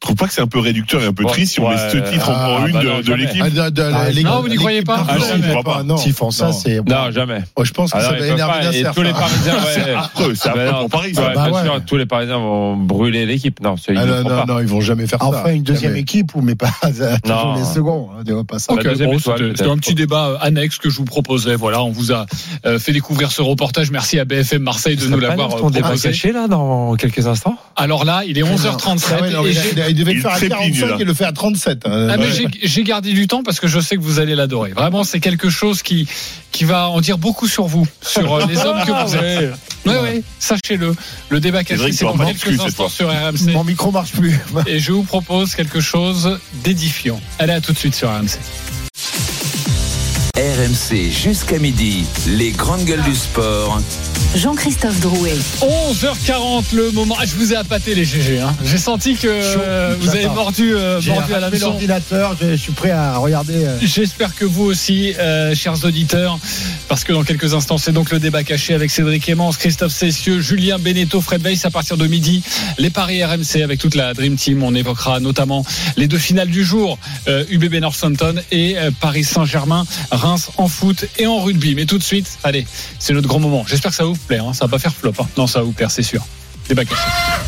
Je trouve pas que c'est un peu réducteur et un peu triste si on met ce titre en, en une bah de, non, de l'équipe. Ah, de- de- Ah, les- non, vous n'y croyez pas? Ah, si, je crois pas. Non. S'ils font ça, Non. c'est. Non, jamais. Oh, je pense que Ah ça non, va ils peuvent énerver pas. Nasser. Et tous les ça. Parisiens, ouais. C'est affreux, c'est Ah, bah affreux non, pour Paris. ouais, ça. bah bien ouais. sûr, tous les Parisiens vont brûler l'équipe. Non, c'est, ils Ah le non, feront non, pas. non, ils vont jamais faire ça. Enfin, une deuxième Jamais. équipe, ou mais pas euh, toujours Non. les seconds. hein, on va pas ça. Ok, La deuxième bon, étoile, c'était, peut-être. c'était un petit débat euh, annexe que je vous proposais. Voilà, on vous a euh, fait découvrir ce reportage. Merci à B F M Marseille de nous l'avoir euh, ton débat proposé. caché là dans quelques instants. Alors là, il est onze heures trente-sept. Ah ouais, non, et il, j'ai- a- il devait il le faire à trépigne, quarante-cinq là. et le fait à trente-sept. hein. Ah mais Ouais. j'ai, j'ai gardé du temps parce que je sais que vous allez l'adorer. Vraiment, c'est quelque chose qui qui va en dire beaucoup sur vous, sur euh, les hommes que vous êtes. Oui, oui, sachez-le. Le débat caché, Cédric, c'est tu dans vas pas quelques m'excuser, instants toi. sur R M C. Mon micro marche plus. Et je vous propose quelque chose d'édifiant. Allez, à tout de suite sur R M C. R M C jusqu'à midi, les grandes gueules du sport. Jean-Christophe Drouet. onze heures quarante, le moment. Ah, je vous ai appâté les G G. Hein. J'ai senti que euh, vous avez J'attends. mordu, euh, J'ai mordu à la ramené maison. l'ordinateur, je, je suis prêt à regarder. euh, J'espère que vous aussi, euh, chers auditeurs, parce que dans quelques instants, c'est donc le débat caché avec Cédric Emmens, Christophe Cessieux, Julien Beneteau, Fred Weiss à partir de midi. Les paris R M C avec toute la Dream Team. On évoquera notamment les deux finales du jour, euh, U B B Northampton et euh, Paris Saint-Germain, Reims en foot et en rugby. Mais tout de suite, allez, c'est notre grand moment. J'espère que ça va vous plaire. Hein. Ça va pas faire flop. Hein. Non, ça va vous plaire, c'est sûr. Débat caché.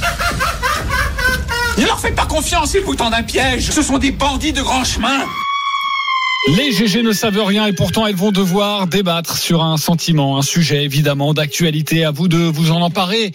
Ne leur faites pas confiance, ils vous tendent un piège. Ce sont des bandits de grand chemin. Les G G ne savent rien et pourtant elles vont devoir débattre sur un sentiment, un sujet évidemment d'actualité. À vous de vous en emparer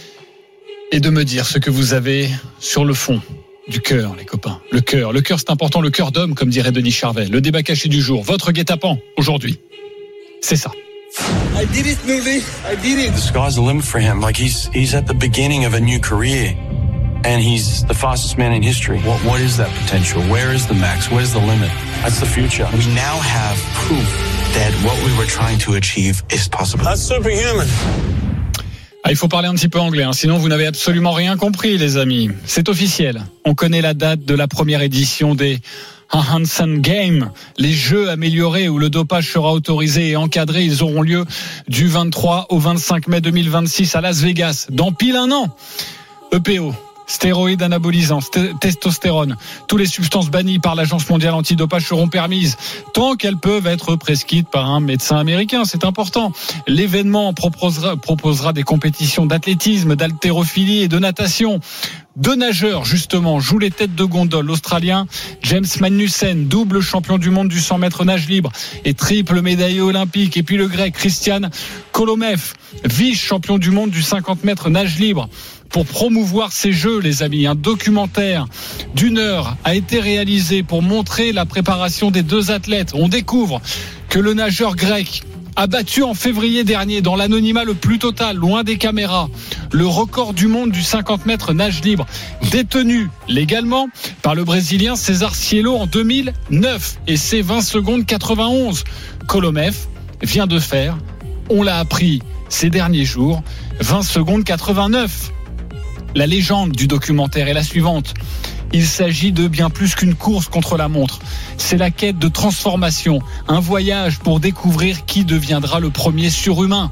et de me dire ce que vous avez sur le fond du cœur, les copains. Le cœur, le cœur c'est important, le cœur d'homme comme dirait Denis Charvet. Le débat caché du jour, votre guet-apens aujourd'hui. C'est ça. I did it, Newly. I did it. The sky's the limit for him. Like he's he's at the beginning of a new career, and he's the fastest man in history. What what is that potential? Where is the max? Where's the limit? That's the future. We now have proof that what we were trying to achieve is possible. That's superhuman. Ah, il faut parler un petit peu anglais, hein, sinon vous n'avez absolument rien compris, les amis. C'est officiel. On connaît la date de la première édition des Enhanced Games, les jeux améliorés où le dopage sera autorisé et encadré. Ils auront lieu du vingt-trois au vingt-cinq mai deux mille vingt-six à Las Vegas, dans pile un an. E P O, stéroïdes anabolisants, st- testostérone, toutes les substances bannies par l'Agence mondiale antidopage seront permises, tant qu'elles peuvent être prescrites par un médecin américain. C'est important. L'événement proposera, proposera des compétitions d'athlétisme, d'haltérophilie et de natation. Deux nageurs, justement, jouent les têtes de gondole. L'Australien James Magnussen, double champion du monde du cent mètres nage libre et triple médaillé olympique. Et puis le Grec Christian Kolomev, vice-champion du monde du cinquante mètres nage libre. Pour promouvoir ces jeux, les amis, un documentaire d'une heure a été réalisé pour montrer la préparation des deux athlètes. On découvre que le nageur grec a battu en février dernier, dans l'anonymat le plus total, loin des caméras, le record du monde du cinquante mètres nage libre, détenu légalement par le Brésilien César Cielo en deux mille neuf. Et c'est vingt secondes quatre-vingt-onze. Kolomev vient de faire, on l'a appris ces derniers jours, vingt secondes quatre-vingt-neuf. La légende du documentaire est la suivante. Il s'agit de bien plus qu'une course contre la montre. C'est la quête de transformation, un voyage pour découvrir qui deviendra le premier surhumain.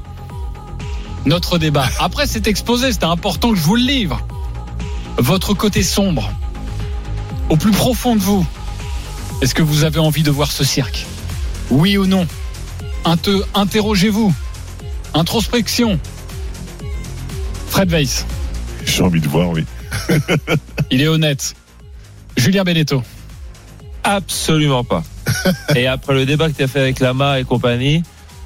Notre débat. Après cet exposé, c'était important que je vous le livre. Votre côté sombre, au plus profond de vous, est-ce que vous avez envie de voir ce cirque ? Oui ou non ? Inter- Interrogez-vous. Introspection. Fred Weiss. J'ai envie de voir, oui. Il est honnête. Julien Beneteau. Absolument pas. Et après le débat que tu as fait avec Lama et compagnie,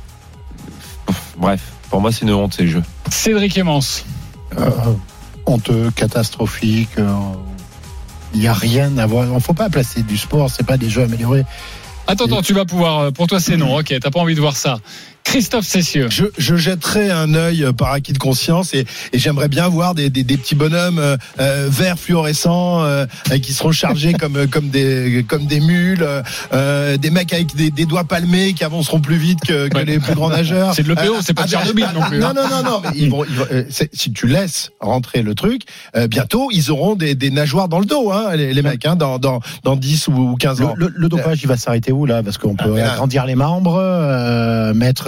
bref, pour moi c'est une honte ces jeux. Cédric Emmens. euh, honteux, catastrophique. Il euh, n'y a rien à voir. Il ne faut pas placer du sport, c'est pas des jeux améliorés. Attends, attends, tu vas pouvoir. Pour toi, c'est non. Ok, t'as pas envie de voir ça. Christophe Cessieux. Je, je jetterai un œil par acquis de conscience et, et j'aimerais bien voir des, des, des petits bonhommes euh, euh, verts fluorescents euh, qui seront chargés comme comme des comme des mules, euh, des mecs avec des, des doigts palmés qui avanceront plus vite que, que ouais. les plus grands nageurs. C'est de l'E P O, euh, c'est pas de Tchernobyl non plus. Non, non, non, non. Mais ils vont, ils vont, euh, si tu laisses rentrer le truc, euh, bientôt ils auront des, des nageoires dans le dos, hein, les, les mecs, hein, dans dans dans dix ou quinze ans. Le, le, le dopage, il va s'arrêter où là ? Parce qu'on peut ah, agrandir les membres, euh, mettre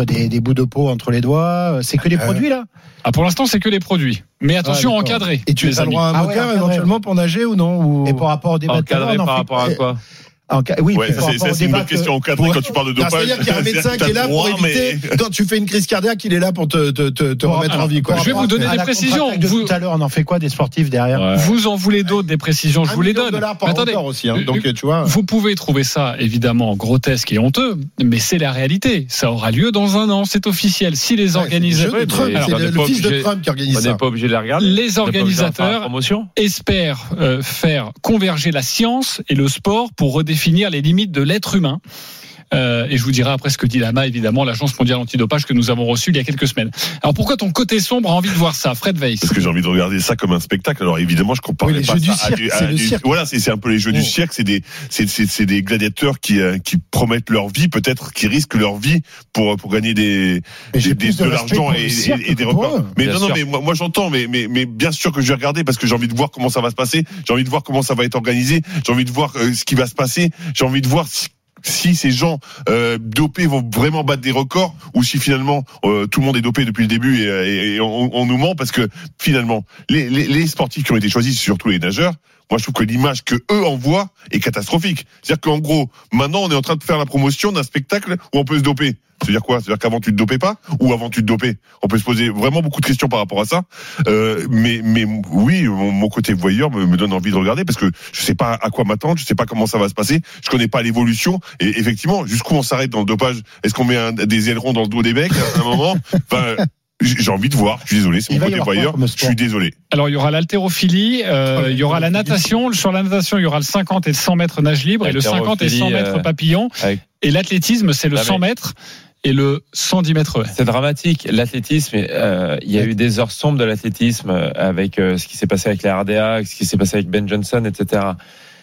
mettre des, des bouts de peau entre les doigts. C'est que les euh... produits là. Ah, pour l'instant, c'est que les produits. Mais attention, ah, encadré. Et tu as le droit à un ah moteur ouais, éventuellement pour nager ou non ou... Et par rapport au débat encadré par rapport à quoi? Oui, ouais, c'est, c'est, c'est une bonne question encadrée quand tu parles de dopage. C'est-à-dire qu'il y a un médecin qui est là pour éviter, mais... quand tu fais une crise cardiaque, il est là pour te, te, te, te remettre alors, en vie. Quoi. Je vais vous donner des précisions. De vous... Tout à l'heure, on en fait quoi des sportifs derrière? Ouais. Vous en voulez d'autres, des précisions, je vous les donne. Attendez, aussi, hein. Donc, tu vois... vous pouvez trouver ça évidemment grotesque et honteux, mais c'est la réalité. Ça aura lieu dans un an, c'est officiel. Si les organisateurs, c'est le fils de Trump qui organise ça. On n'est pas obligé de les regarder. Les organisateurs espèrent faire converger la science et le sport pour redéfinir les limites de l'être humain. Euh, et je vous dirai après ce que dit l'A M A, évidemment, l'Agence mondiale antidopage que nous avons reçue il y a quelques semaines. Alors pourquoi ton côté sombre a envie de voir ça, Fred Weiss? Parce que j'ai envie de regarder ça comme un spectacle. Alors évidemment, je compare oui, pas ça à, du, à, à du, du voilà, c'est, c'est un peu les jeux oh. du cirque. C'est des, c'est, c'est, c'est des gladiateurs qui, euh, qui promettent leur vie, peut-être, qui risquent leur vie pour pour gagner des, des, des de, de l'argent et, et, et des records. Mais bien non, sûr. non, mais moi, moi j'entends, mais, mais, mais bien sûr que je vais regarder parce que j'ai envie de voir comment ça va se passer. J'ai envie de voir comment ça va être organisé. J'ai envie de voir euh, ce qui va se passer. J'ai envie de voir si, si ces gens euh, dopés vont vraiment battre des records ou si finalement euh, tout le monde est dopé depuis le début et, et, et on, on nous ment parce que finalement les, les, les sportifs qui ont été choisis, surtout les nageurs, moi je trouve que l'image que eux envoient est catastrophique. C'est-à-dire qu'en gros maintenant on est en train de faire la promotion d'un spectacle où on peut se doper. C'est-à-dire quoi? C'est-à-dire qu'avant tu te dopais pas ou avant tu te dopais? On peut se poser vraiment beaucoup de questions par rapport à ça. Euh, mais, mais oui, mon, mon côté voyeur me, me donne envie de regarder parce que je sais pas à quoi m'attendre, je sais pas comment ça va se passer, je connais pas l'évolution et effectivement jusqu'où on s'arrête dans le dopage. Est-ce qu'on met un, des ailerons dans le dos des mecs à un moment? Enfin, j'ai envie de voir. Je suis désolé, c'est mon côté voyeur. Je suis désolé. Alors il y aura l'haltérophilie, euh, il y aura la natation. Sur la natation, il y aura le cinquante et le cent mètres nage libre et le cinquante et cent mètres papillon. Avec... Et l'athlétisme, c'est le cent mètres. Et le cent dix mètres. C'est dramatique. L'athlétisme, euh, il y a eu des heures sombres de l'athlétisme avec euh, ce qui s'est passé avec la R D A, ce qui s'est passé avec Ben Johnson, et cetera.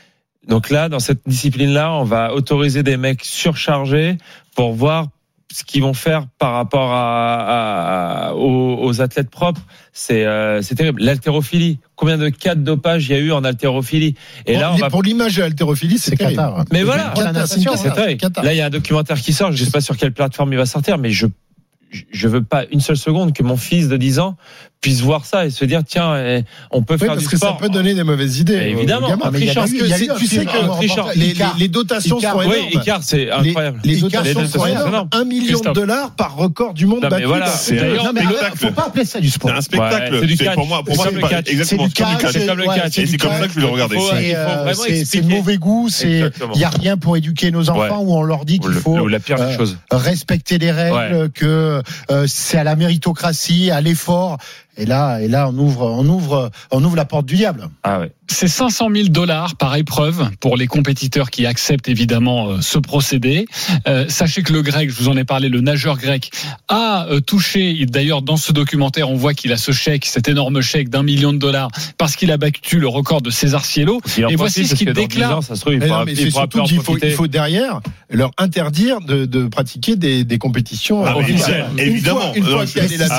Donc là, dans cette discipline-là, on va autoriser des mecs surchargés pour voir ce qu'ils vont faire par rapport à, à, aux, aux athlètes propres. C'est, euh, c'est terrible. L'haltérophilie. Combien de cas de dopage il y a eu en haltérophilie? Et pour, là, on va... pour l'image de l'haltérophilie, c'est, c'est Qatar. Mais voilà. C'est, c'est terrible. Là, il y a un documentaire qui sort. Je ne sais pas sur quelle plateforme il va sortir, mais je je veux pas une seule seconde que mon fils de dix ans puisse voir ça et se dire tiens on peut oui, faire parce du que sport. Ça peut donner des mauvaises idées. Mais évidemment. En trichant. Tu sais que les, les, les dotations Icar, sont énormes. Oui, Icar, c'est incroyable. Les, les dotations sont énormes. Un million de dollars par record du monde battu. Voilà, c'est un spectacle. Faut pas appeler ça du sport. C'est un spectacle. Ouais, c'est du catch. Pour moi, pour moi, c'est pas exactement. C'est comme le catch. Et c'est comme ça que je vais le regarder. C'est le mauvais goût. C'est il y a rien pour éduquer nos enfants où on leur dit qu'il faut respecter les règles, que c'est à la méritocratie, à l'effort. Et là, et là, on ouvre, on ouvre, on ouvre la porte du diable. Ah ouais. C'est cinq cent mille dollars par épreuve pour les compétiteurs qui acceptent évidemment euh, ce procédé. Euh, sachez que le grec, je vous en ai parlé, le nageur grec a euh, touché. D'ailleurs, dans ce documentaire, on voit qu'il a ce chèque, cet énorme chèque d'un million de dollars, parce qu'il a battu le record de César Cielo. Et voici ce qu'il déclare. Ça se trouve, il pourra, mais il c'est pourra surtout qu'il faut, il faut derrière leur interdire de, de pratiquer des, des compétitions. Ah, officielles. Évidemment. Une fois qu'il y a la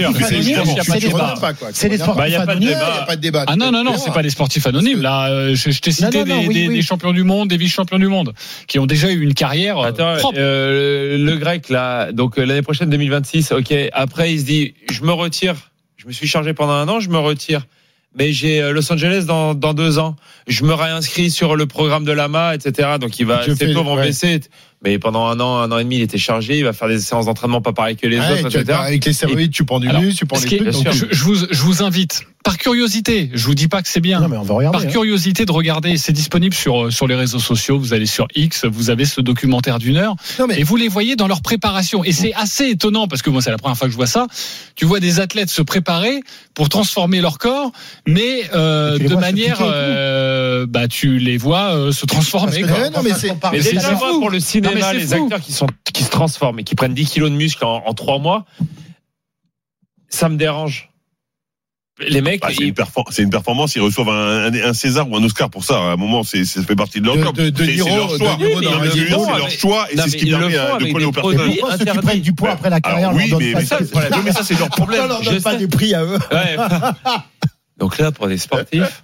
c'est des sportifs anonymes. Il n'y a pas de débat. Ah non, non, non, c'est pas des sportifs anonymes. Là, je, je t'ai cité non, non, non, des, oui, des, oui. des champions du monde, des vice-champions du monde, qui ont déjà eu une carrière Attends, propre. Euh, le grec, là, donc l'année prochaine deux mille vingt-six, ok. Après, il se dit, je me retire. Je me suis chargé pendant un an, je me retire. Mais j'ai Los Angeles dans, dans deux ans. Je me réinscris sur le programme de l'A M A, et cetera. Donc il va, ses taux vont baisser. Mais pendant un an, un an et demi, il était chargé. Il va faire des séances d'entraînement pas pareilles que les ouais, autres, et cetera. Avec les stéroïdes, tu prends du muscle, tu prends des trucs. Donc, je, je, vous, je vous invite, par curiosité, je vous dis pas que c'est bien. Non, mais on va regarder, par hein. curiosité de regarder, c'est disponible sur sur les réseaux sociaux. Vous allez sur X, vous avez ce documentaire d'une heure, non, mais... et vous les voyez dans leur préparation. Et c'est assez étonnant parce que moi, c'est la première fois que je vois ça. Tu vois des athlètes se préparer pour transformer leur corps, mais euh, de manière, euh, bah tu les vois euh, se transformer. Quoi. Que, non, mais c'est, mais c'est déjà pour le cinéma, les fou. acteurs qui sont qui se transforment et qui prennent dix kilos de muscle en, en trois mois, ça me dérange. Les mecs, bah, c'est, ils... une perfor- c'est une performance. Ils reçoivent un, un, un César ou un Oscar pour ça. À un moment, c'est, ça fait partie de leur job. De, de, de c'est, c'est leur choix. De oui, non, mais c'est leur choix et non, c'est ce qui permet de coller aux personnes. Pourquoi ceux qui prennent du poids après la carrière oui, leur mais, mais, ça, ça, mais ça, c'est leur problème. On leur donne pas des prix à eux. Ouais. Donc là, pour des sportifs,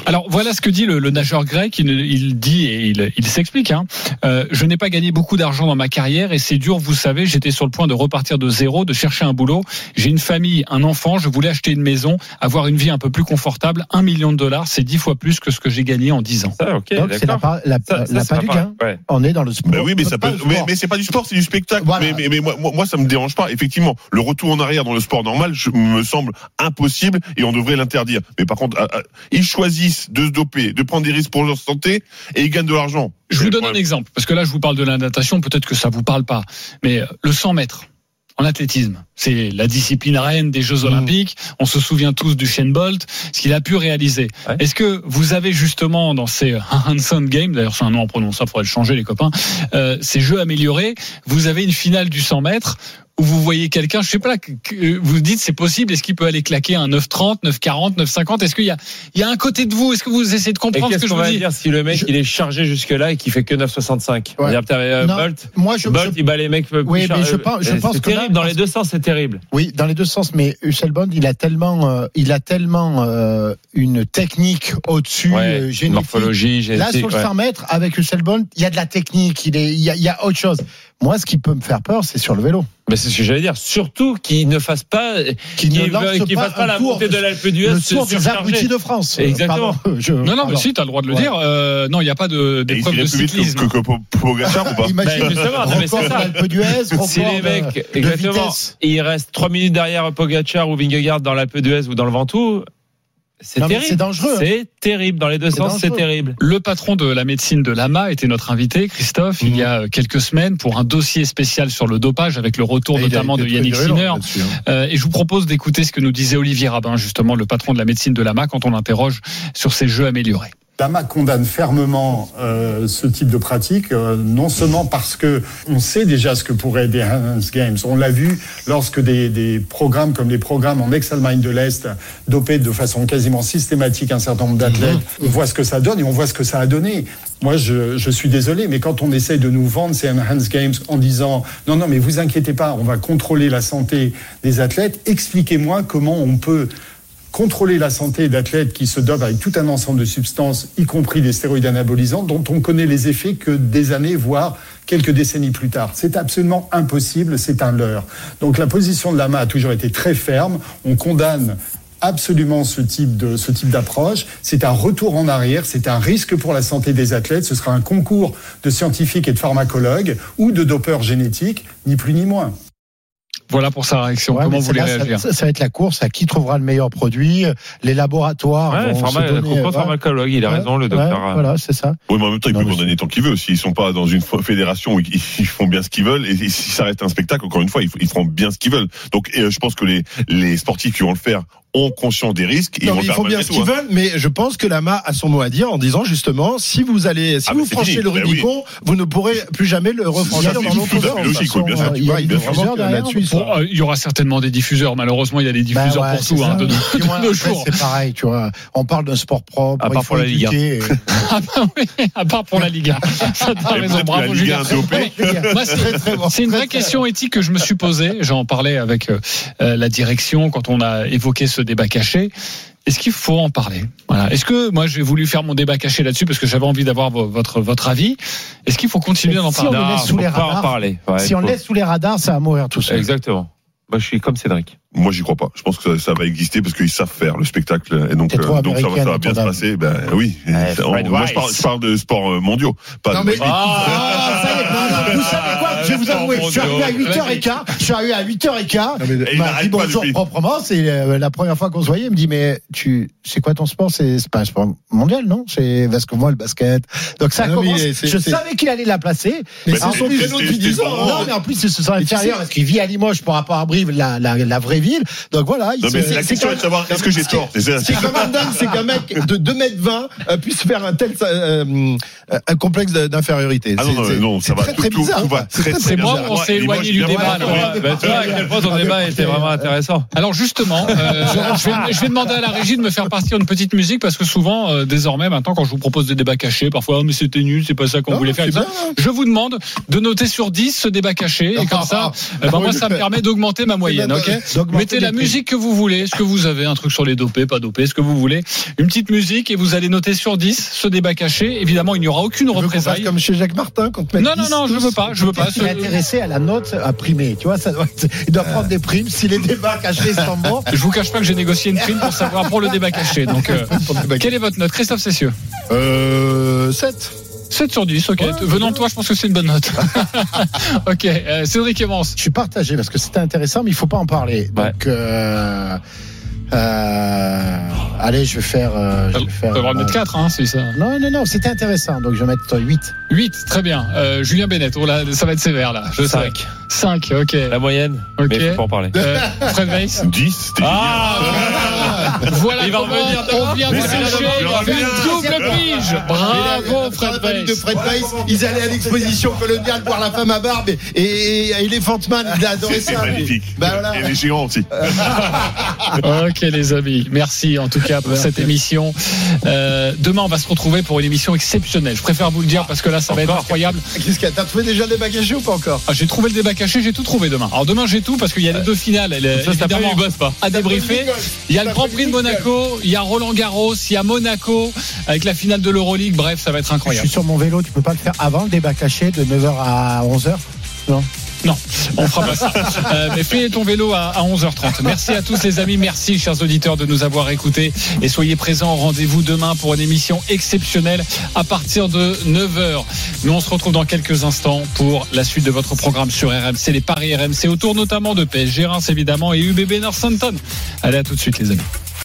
Alors voilà ce que dit le, le nageur grec. Il, il dit et il, il s'explique. Hein. Euh, je n'ai pas gagné beaucoup d'argent dans ma carrière et c'est dur, vous savez. J'étais sur le point de repartir de zéro, de chercher un boulot. J'ai une famille, un enfant. Je voulais acheter une maison, avoir une vie un peu plus confortable. Un million de dollars, c'est dix fois plus que ce que j'ai gagné en dix ans. Ah, okay, Donc c'est la part, la, ça, la ça, part du gain. Ouais. On est dans le sport. Ben oui, mais ça peut. Mais, mais c'est pas du sport, c'est du spectacle. Voilà. Mais, mais, mais moi, moi, ça me dérange pas. Effectivement, le retour en arrière dans le sport normal je, me semble impossible et on devrait l'interdire. Mais par contre, à, à, ils choisissent de se doper, de prendre des risques pour leur santé et ils gagnent de l'argent. Je vous donne un exemple parce que là, je vous parle de la natation. Peut-être que ça vous parle pas, mais le cent mètres. En athlétisme, c'est la discipline reine des Jeux Olympiques. On se souvient tous du Usain Bolt, ce qu'il a pu réaliser. Ouais. Est-ce que vous avez justement dans ces Hanson Games, d'ailleurs c'est un nom imprononçable, il faudrait le changer les copains, euh, ces Jeux améliorés, vous avez une finale du cent mètres où vous voyez quelqu'un, je sais pas, que vous dites c'est possible, est-ce qu'il peut aller claquer un neuf trente, neuf quarante, neuf cinquante? Est-ce qu'il y a, il y a un côté de vous, est-ce que vous essayez de comprendre ce que je vous dis? Qu'est-ce qu'on va dire si le mec je... il est chargé jusque-là et qu'il fait que neuf soixante-cinq? Ouais. Euh, non, Bolt, moi je, Bolt je... il bat les mecs plus oui, mais je pense, je pense c'est que terrible là, dans les deux sens, c'est terrible. Oui, dans les deux sens, mais Usain Bolt il a tellement, euh, il a tellement euh, une technique au-dessus, ouais, euh, génétique. Morphologie, génétique. Là sur le cent mètres avec Usain Bolt, il y a de la technique, il est, il y a, il y a autre chose. Moi, ce qui peut me faire peur, c'est sur le vélo. Mais c'est ce que j'allais dire. Surtout qu'il ne fasse pas, qu'il ne lance qu'il pas, fasse pas la montée de l'Alpe d'Huez. Le tour des Arboutis de France. Exactement. Pardon, je, non, non, mais si, t'as le droit de le ouais. dire. Euh, non, il n'y a pas de, d'épreuve de cyclisme. Que, que, que Pogacar ou pas? Imagine, justement, non, mais c'est ça. L'Alpe d'Huez, si les mecs, de, exactement, de il reste trois minutes derrière Pogacar ou Vingegaard dans l'Alpe d'Huez ou dans le Ventoux. C'est non, terrible. C'est dangereux. C'est hein. terrible. Dans les deux c'est sens, dangereux. C'est terrible. Le patron de la médecine de l'A M A était notre invité, Christophe, mmh. il y a quelques semaines pour un dossier spécial sur le dopage avec le retour et notamment de Yannick Sinner. Hein. Euh, et je vous propose d'écouter ce que nous disait Olivier Rabin, justement, le patron de la médecine de l'A M A, quand on l'interroge sur ces jeux améliorés. L'A M A condamne fermement euh, ce type de pratique, euh, non seulement parce que on sait déjà ce que pourraient être des Enhanced Games. On l'a vu lorsque des, des programmes comme les programmes en ex-Allemagne de l'Est dopaient de façon quasiment systématique un certain nombre d'athlètes. Mmh. On voit ce que ça donne et on voit ce que ça a donné. Moi, je, je suis désolé, mais quand on essaye de nous vendre ces Enhanced Games en disant non, non, mais vous inquiétez pas, on va contrôler la santé des athlètes, expliquez-moi comment on peut contrôler la santé d'athlètes qui se dopent avec tout un ensemble de substances, y compris des stéroïdes anabolisants, dont on connaît les effets que des années, voire quelques décennies plus tard. C'est absolument impossible, c'est un leurre. Donc la position de l'A M A a toujours été très ferme. On condamne absolument ce type de, ce type d'approche. C'est un retour en arrière, c'est un risque pour la santé des athlètes. Ce sera un concours de scientifiques et de pharmacologues ou de dopeurs génétiques, ni plus ni moins. Voilà pour sa réaction. Ouais, comment vous voulez là, réagir ça, ça va être la course à qui trouvera le meilleur produit. Les laboratoires. Ouais, vont pharma, se donner, le pharmacologue, il a ouais, raison, le docteur. Ouais, voilà, c'est ça. Oui, mais en même temps, il non, peut condamner tant qu'il veut. S'ils sont pas dans une fédération où ils font bien ce qu'ils veulent, et si ça reste un spectacle, encore une fois, ils feront bien ce qu'ils veulent. Donc, je pense que les, les sportifs qui vont le faire ont conscience des risques. Non, ils, ils font bien ce qu'ils veulent, mais je pense que l'A M A a son mot à dire en disant justement, si vous allez, si ah vous franchez fini. le Rubicon, ben oui. vous ne pourrez plus jamais le refranchir dans l'autre sens. Il y a des diffuseurs là-dessus. Il y aura certainement des diffuseurs. Malheureusement, il y a des diffuseurs bah ouais, pour tout, hein, de, de, de nos jours. C'est pareil, tu vois. On parle d'un sport propre. À part pour la Ligue un. À part pour la Ligue un. Ça t'as raison. Bravo, Julien. C'est une vraie question éthique que je me suis posée. J'en parlais avec la direction quand on a évoqué ce débat caché. Est-ce qu'il faut en parler? Voilà. Est-ce que moi j'ai voulu faire mon débat caché là-dessus parce que j'avais envie d'avoir votre votre avis? Est-ce qu'il faut continuer d'en parler? Si on le laisse sous les radars, ouais, si on le laisse sous les radars, ça va mourir tout seul. Exactement. Moi, je suis comme Cédric. Moi, j'y crois pas. Je pense que ça, ça va exister parce qu'ils savent faire le spectacle et donc, euh, donc ça va, ça va bien se passer. Ben oui. Ouais, on, moi, je parle, je parle de sports mondiaux. Pas non de... mais ah, ça y est. Non, non, vous savez quoi? Je vais vous avouer. Je suis arrivé à huit heures quinze. Je suis arrivé à huit heures quinze. Il m'a dit bonjour proprement. C'est la première fois qu'on se voyait. Il me dit mais tu, c'est quoi ton sport? C'est pas un sport mondial, non? C'est parce que moi le basket. Donc ça commence. Je savais qu'il allait la placer. Mais c'est son créneau depuis dix ans. Non mais en plus c'est ce sens inférieur parce qu'il vit à Limoges par rapport à Brive, la la vraie ville. Donc voilà. Non, mais c'est, la question est de savoir est-ce que j'ai tort. Ce qui est quand même dingue, c'est qu'un mec de deux mètres vingt puisse faire un tel euh, un complexe d'infériorité. Ah non, non, non, ça va très, très bizarre. Tout va très, c'est moi où on s'est éloigné du débat. Tu vois à quel point ton débat était vraiment intéressant. Alors justement, euh, je, vais, je vais demander à la régie de me faire partir une petite musique parce que souvent, euh, désormais, maintenant, quand je vous propose des débats cachés, parfois, oh, mais c'était nul, c'est pas ça qu'on non, voulait faire. Bien, je vous demande de noter sur dix ce débat caché et comme ça, ah, ben, moi, ça me permet d'augmenter ma moyenne. Ok. Mettez la musique que vous voulez. Est-ce que vous avez un truc sur les dopés, pas dopés, ce que vous voulez. Une petite musique et vous allez noter sur dix ce débat caché. Évidemment, il n'y aura aucune représaille. Comme chez Jacques Martin, qu'on te mette Non, non, non, je veux pas, je veux pas. Il est intéressé à la note à primer. Tu vois, ça doit être... il doit prendre des primes si les débats cachés sont bons. Je vous cache pas que j'ai négocié une prime pour savoir pour le débat caché. Donc, euh, quelle est votre note, Christophe Cessieux? Euh, sept. sept sur dix, ok. Ouais, Venant de toi, je pense que c'est une bonne note. Ok, euh, Cédric Emmons. Je suis partagé parce que c'était intéressant, mais il faut pas en parler. Ouais. Donc, euh, euh, allez, je vais faire. Euh, je vais faire. Tu vas avoir mettre quatre, hein, c'est ça. Non, non, non, c'était intéressant, donc je vais mettre huit. huit, très bien. Euh, Julien Bennett, oh là, ça va être sévère là. Je cinq. cinq, ok. La moyenne, ok. mais faut pas en parler. Euh, Fred Weiss. dix, c'était ah, génial. Voilà, il va revenir. On vient de chercher, il a fait une double pige. Bravo, Fred Weiss. De Fred Weiss, ils allaient à l'exposition coloniale voir la femme à barbe et, et, et Elephant Man, il a adoré c'est ça. magnifique. Bah, voilà. Et les géants aussi. Ok les amis, merci en tout cas pour cette émission. Euh, demain on va se retrouver pour une émission exceptionnelle. Je préfère vous le dire parce que là ça va encore être incroyable. Qu'est-ce que t'as trouvé déjà le débat caché ou pas encore? Ah, j'ai trouvé le débat caché, j'ai tout trouvé demain. Alors demain j'ai tout parce qu'il y a les deux finales. Elle, ça, évidemment ça bosse pas. à débriefer. Il y a le Grand Prix de Monaco, il y a Roland Garros, il y a Monaco avec la finale de l'Euroleague. Bref, ça va être Je incroyable. suis sur mon vélo, tu peux pas le faire avant le débat caché de neuf heures à onze heures? Non. Non, on fera pas ça. Euh, mais fais ton vélo à, à onze heures trente. Merci à tous les amis, merci chers auditeurs de nous avoir écoutés et soyez présents au rendez-vous demain pour une émission exceptionnelle à partir de neuf heures. Nous on se retrouve dans quelques instants pour la suite de votre programme sur R M C, les paris R M C autour notamment de P S G Reims évidemment et U B B Northampton. Allez, à tout de suite les amis.